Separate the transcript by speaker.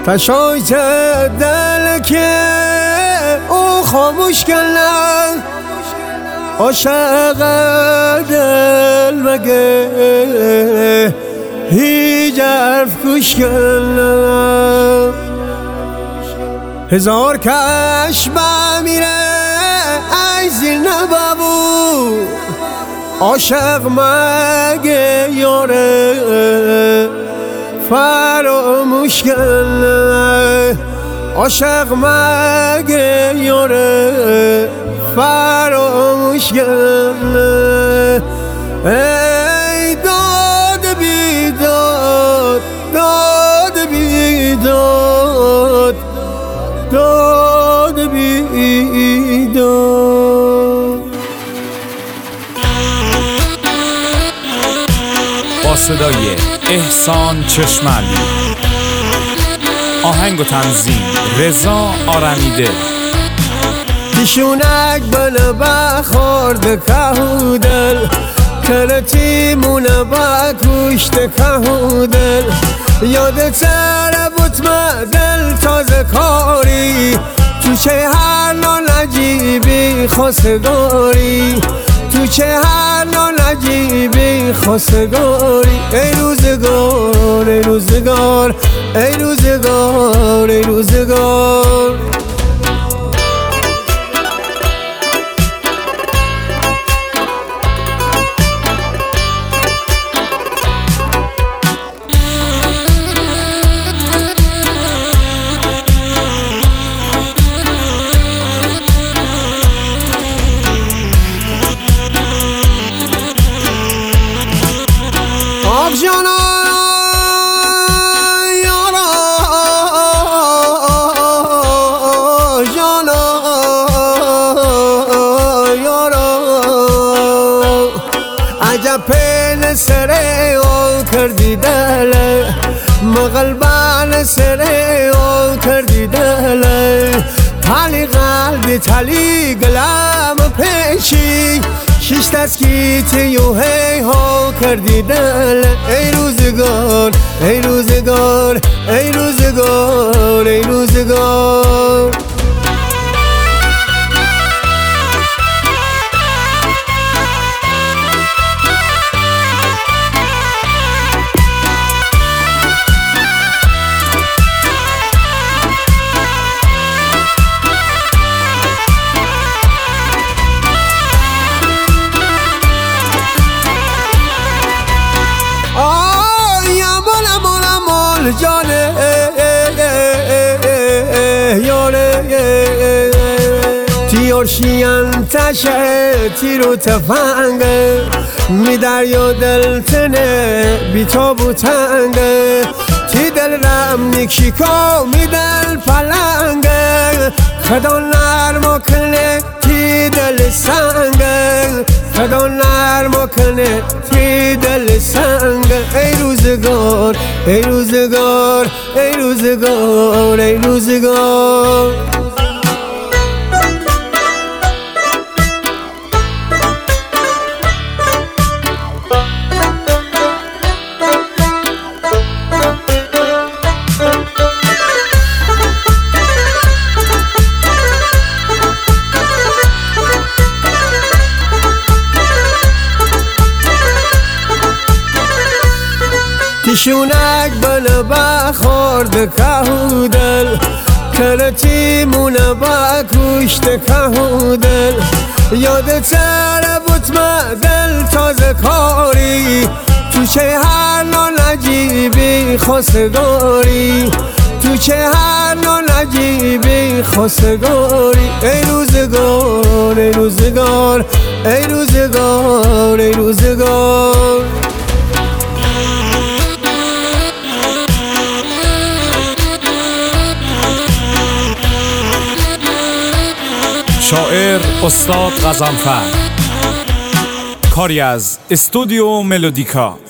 Speaker 1: تشایت دل که او خاموش کردن عاشق دل مگه هیچ حرف گوش کردن هزار کش بمیره ای زیر نبابو عاشق مگه یاره فراموش کنه عاشق مگه یاره فراموش کنه ای داد بیداد داد بیداد داد بیداد.
Speaker 2: با صدای احسان چشمعلی، آهنگ و تنظیم رضا آرمیده.
Speaker 1: دیشونک بله بخورد کهودل کلتیمونه بکوشت کهودل یاد سر بطمه دل تازه کاری تو چه هر نجیبی خواستگاری تو چه هر نجیبی خواستگاری ای روزگار ای روزگار ای روزگار ای روزگار. جانا یارا جانا یارا عجب پین سره او کردی دله مغلبان سره او کردی دله تالی قلبی تالی گلم پیشی شش تسکیت یو هی ها کردی دل ای روزگار ای روزگار ای روزگار ای روزگار. جانه یاره تیارشیان تشه تیرو تفنگه می دریا دل تنه بی تابو تنگه تی دل رم نیکشیکا می دل پلنگه خدا نرما کنه تی دل سنگه خدا نرما کنه تی دل سنگه ای روزگار ای روزگار ای روزگار ای روزگار. دیشونک بله بخورد کهودل کلتیمونه بکوشت کهودل یاد سر بطمه دل تازه کاری تو چه هر نجیبی خواستگاری تو چه هر نجیبی خواستگاری ای روزگار ای روزگار ای روزگار ای روزگار.
Speaker 2: شاعر استاد غضنفر، کاری از استودیو ملودیکا.